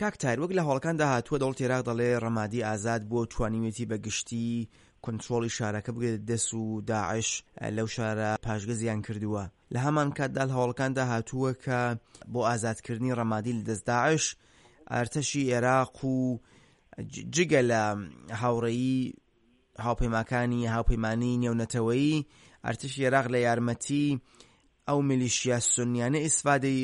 کاکتار وەک لە هەوڵەکاندا هاتووە دەوڵەتی عێراق دەڵێ ڕەمادی ئازاد بۆ توانیوێتی بە گشتی کۆنتڕۆڵی شارەکە بگرێت دەست و داعش لەو شارە پاشگەزیان کردووە. لە هەمان کاتدا لە هەوڵەکاندا هاتووە کە بۆ ئازادکردنی ڕەمادی لە دەست داعش ئارتەشی عێراق و جگە لە هاوڕێیی هاوپەیمانی نێونەتەوەیی ئارتەشی عێراق لە یارمەتی ئەو میلیشیا سونیانە ئیسفادەی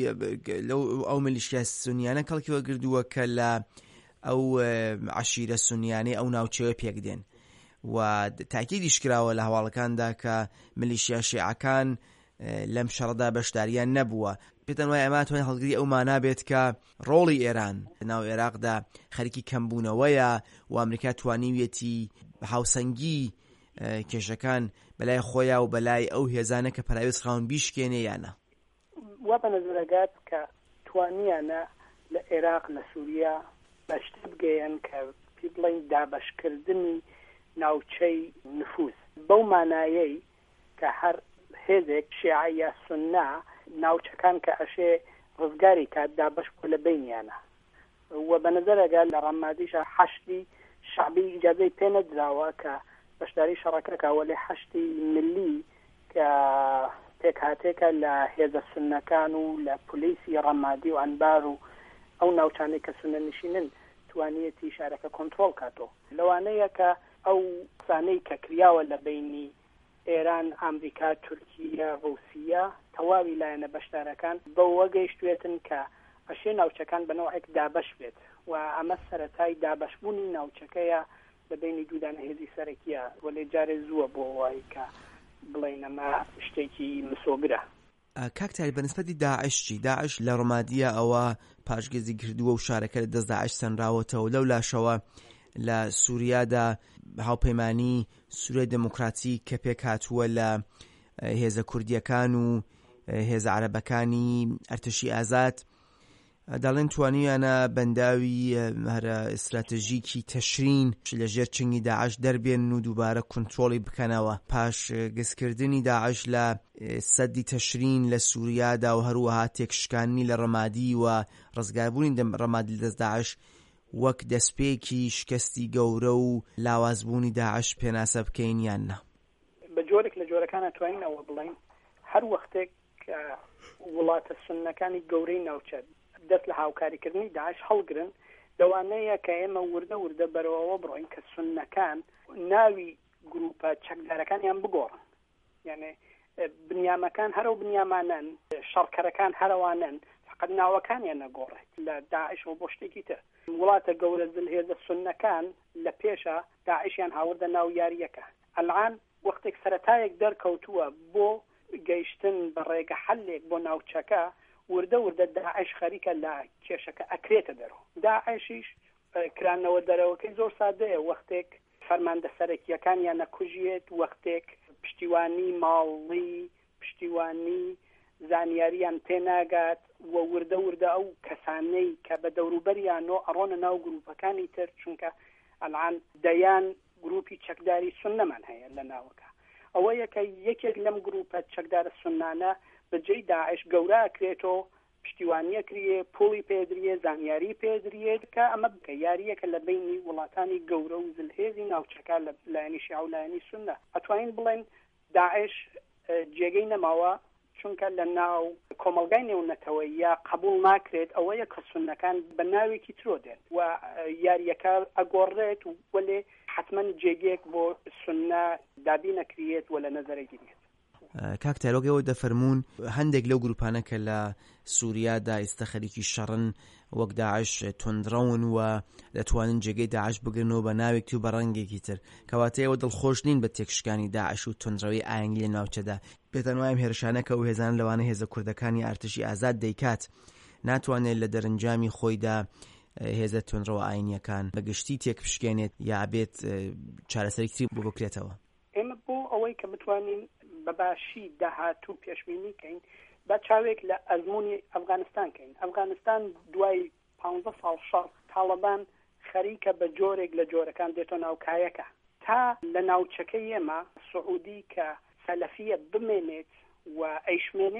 ئەو میلیشیا سونیانە کەڵکیوە گردووە کە لە ئەو عەشیرە سونیانەی ئەو ناوچەوە پێکدێن و تاکیدیش کراوە لە هەواڵەکاندا کە میلیشیا شیعەکان لەم شەڕەدا بەشداریان نەبووە. پێتەن وایە ئەمە توانێت هەڵگری ئەو مانا بێت کە ڕۆڵی ئێران لەناو عێراقدا خەریکی کەمبوونەوەیە و ئەمریکا توانیوێتی هاوسەنگی کێشەکان بەلای خۆیان و بەلای ئەو هێزانە کە پەراویست خاون بیشکێنێ یانە. وا بە نەزەرەگات کە توانیانە لە عێراق لە سووریا بەشتە بگەیەن کە پێ بڵێن دابەشکردنی ناوچەی نفوس بەو مانایەی کە هەر هێزێک شیعە یا سوننا ناوچەکان کە ئەشێ ڕزگاری کات دابەش بۆ لە بینیانە و بە نەزەرەگات لە ڕەمادیشە حەشتی شعبی ئیجازەی پێ نەدراوە کە بەشداری شەڕەکەکەوە لێ حەشتی ملی کە پێکهاتێکە لە هێزە سونەکان و لە پلیسی ڕەمادی و ئەنبار و ئەو ناوچانەی کە سونە نشینن توانیەتی شارەکە کۆنتڕۆڵ کاتەوە. لەوانەیە کە ئەو قسانەی کە کریاوە لە بینی ئێران، ئەمریکا، تورکیا، ڕووسیا تەواوی لایەنە بەشدارەکان بەوە گەیشتوێتن کە ئەشێ ناوچەکان بەنەوەیەک دابەش بێت و ئەمە سەرەتای دابەشبوونی ناوچەکەیە لە بینی دوودانە هێزی سەرەکیە و لێ جارێ زووە بۆ وای کە بڵێن ئەمە شتێکی مسۆگرە. کاکتاری بەنسبەتی داعش چی؟ داعش لە ڕەمادیە ئەوە پاشگەزی کردووە و شارەکە لە دەست داعش سەنراوەتەوە. لەو لاشەوە لە سووریادا هاوپەیمانی سووریای دموکراتی کە پێک هاتووە لە هێزە کوردیەکان و هێزە عەرەبەکانی ئەرتەشی ئازاد دەڵێن توانیانە بەنداوی هەرە ئستراتێژیکی تەشرین لەژێر چنگی داعش دەربێن و دووبارە کۆنتڕۆڵی بکەنەوە. پاش گەزکردنی داعش لە سەدی تەشرین لە سووریادا و هەروەها تێکشکانی لە ڕەمادی و ڕزگاربوونی ڕەمادی لە دەست داعش وەک دەستپێکی شکستی گەورە و لاوازبوونی داعش پێناسە بکەین یان نا؟ بە جۆرێک لە جۆرەکانە توانینەوە بڵین هەر وەختێک وڵاتە سونەکانی گەورەی ناوچە دەست لە هاوکاریکردنی داعش هەڵگرن لەوانەیە کە ئێمە وردە بەرەوە بڕۆین کە سونەکان ناوی گروپە چەکدارەکانیان بگۆڕن. یعنی بنیامەکان هەرو بنیامانن، شەڕکەرەکان هەروانن، فقط ناوەکانیان نەگۆڕێت لە داعش و بۆ شتێکی تر. وڵاتە گەورە زلهێزە سونەکان لە پێشە داعشیان هاوردە ناو یاریەکە. ئەلعان وەختێک سەرەتایەک دەرکەوتووە بۆ گەیشتن بە ڕێگە حەلێک بۆ ناوچەکە وردە داعش خەریکە لە کێشەکە ئەکرێتە دەرەوە. داعشیش کرانەوە دەرەوەکەی زۆر سادەیە. وەختێک فەرماندە سەرەکیەکانیان نەکوژێت، وەختێک پشتیوانی ماڵی، پشتیوانی زانیاریان پێناگات و وردە ئەو کەسانەی کە بە دەوروبەریانۆ ئەڕۆنە ناو گروپەکانی تر، چونکە ئەلعان دەیان گروپی چەکداری سونەمان هەیە لە ناوەکە. ئەوەیە کە یەکێک لەم گروپە چەکدارە سونانە بەجێی داعش گەورە ئەکرێتەوە، پشتیوانیە کریێ، پۆڵی پێدرێ، زانیاری پێدرێت کە ئەمە بکە یاریەکە لە بینی وڵاتانی گەورە و زلهێزی ناوچەکە لە لایەنی شیعە و لایەنی سونە. ئەتوانین بڵێن داعش جێگەی نەماوە چونکە لە ناو کۆمەلگای نێونەتەوەی یا قبول ناکرێت ئەوەیە کە سونەکان بە ناوێکی ترۆ دێن و یاریەکە ئەگۆڕێت وەلێ حتمما جێگەیەک بۆ سونە دابی نەکرێت و لە نەزەرەگیرێت. کاکتەرۆگەوە دەفەرمونون هەندێک لەو گروپانە کە لە سووریادا ئێستا خەریکی شەڕن وەک داعش تۆندڕەون و دەتوانن جێگەی داعش بگرنەوە بە ناوێکی و بە ڕەنگێکی تر، کەواتەیەوە دڵخۆش نین بە تێکشکانی داعش و تۆندڕەوەی ئاهەنگی لە ناوچەدا. پێتەن وایم هێرشانەکە و هێزان لەوانە هێزە کوردەکانی ئارتشی ئازاد دەیکات ناتوانێت لە دەرەنجامی خۆیدا هێزە تۆندڕەوە ئاینیەکان بە گشتی تێک بشکێنێت یا بێت چارەسەرێکی بۆ بکرێتەوە. ئێمە بۆ ئەوەی کە بتوانین بەباشی داهاتوو پێشبینی کەین با چاوێک لە ئەزمموی ئەفغانستان کەین. ئەفغانستان دوای 15 ساڵ شەڕ تاڵەبان خەریکە بە جۆرێک لە جۆرەکان دێتۆ ناوکایەکە تا لە ناوچەکەی ئێمە سعودی کە سەلەفیە بمێنێت و ئەیشمێنێت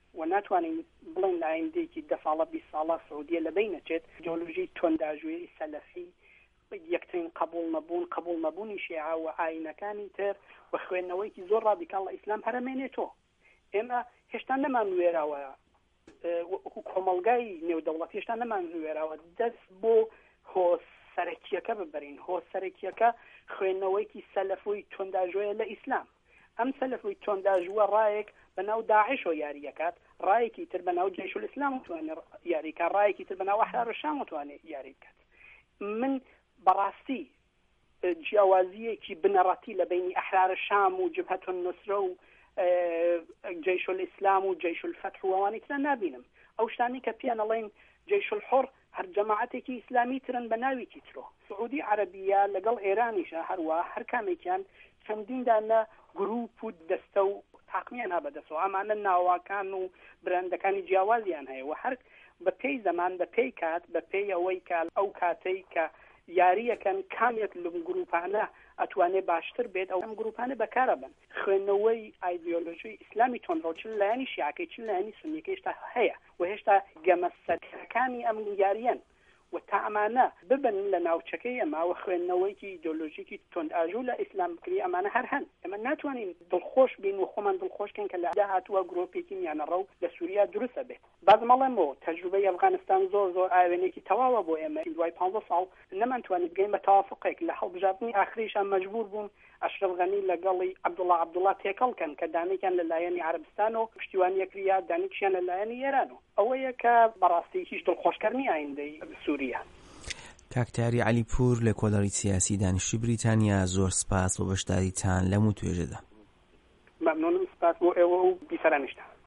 و ناتوانین بڵێن لە ئایندێکی 10 ساڵە 20 ساڵە سعودیە لەبەی نەچێت ئیدئۆلۆژی تۆنداژوێی سەلەفی یەکترین قبول نەبوونی شیعە و ئاینەکانی تر و خوێندنەوەیکی زۆر ڕادیکاڵ لە ئیسلام هەرەمێنێتەوە. ئێمە هێشتا نەمانوێراوە کۆمەڵگای نێودەوڵەتی هێشتا نەمانوێراوە دەست بۆ هۆسەرەکیەکە ببەرین. هۆسەرەکیەکە خوێندنەوەیکی سەلەفۆی تۆنداژوەیە لە ئیسلام. ئەم سەلەفۆی تۆنداژوە ڕایەک بەناو داعش و یاریەکات، ڕایەکی تر بەناو جەیش الئیسلام توانێت یاریکە، ڕایەکی تر بەناو ئەحرار الشام توانێت یاریکات. من بەڕاستی جیاوازیەکی بنەڕەتی لە بینی ئەحرار الشام و جبهة النصرة و جەیش الئیسلام و جەیش الفتح و ئەوانەی ترە نابینم. ئەو شتانی کە پیان ئەڵێن جەیش الحر هەر جەماعەتێکی ئیسلامی ترن بە ناوێکی ترۆ. سعودی عەرەبیە لەگەڵ ئێرانیشە هەروە هەر کامێکیان چەندین دانە گروپ و دەستە و تاقمیان هەبەدەسەوە. ئەمانە ناواکان و برەندەکانی جیاوازیان هەیە و هەر بە پێی زەمان بە پێی کات بە پێی ئەوەی کە ئەو کاتەی کە یاریەکەن کامێک لەم گروپانە ئەتوانێت باشتر بێت ئەو ئەم گروپانە بەکارە بن. خوێندنەوەی ئایدیۆلۆژی ئیسلامی تۆندڕۆ چ لایەنی شیعەکەی چ لایەنی سونیەکەی هێشتا هەیە و هێشتا گەمەسەرەکانی ئەم یاریەن و تا ئەمانە ببن لە ناوچەکەی ئەمە و خوێندنەوەیکی ئیدئۆلۆژیکی تۆندئاژوو لە ئیسلام بکری ئەمانە هەر هەن. ئەمە ناتوانین دڵخۆش بین و خۆمان دڵخۆشکەین کە لە داهاتووە گرۆپێکی میانەڕە لە سووریا دروستە بێت. باز مەڵێمەوە تەجروبەی ئەفغانستان زۆر ئاوێنێکی تەواوە بۆ ئێمە دوای 15 ساڵ نەمانتوانێت بگەین بە تەوافقێک لە هەڵبژاردننی ئاخریشان مەجبور بوون ئەشرەف غەنی لەگەڵی عەبدوڵڵا تێکەڵکەن کە دانێکیان لەلایەنی عەرەبستان و پشتیوانیەکریا دانێکیان لەلایەنی ئێران و ئەوەیە کە بەڕاستی هیچ دڵخۆشکردنی ئایندەی سووریا. کاکتاری عەلی پور لە کۆڵەری سیاسی دانیشتووی بریتانیا، زۆر سپاس بۆ بەشداریتان لەم و توێژەدا. مەمنونم، سپاس بۆ ئێوە و بیسەرانیشتە.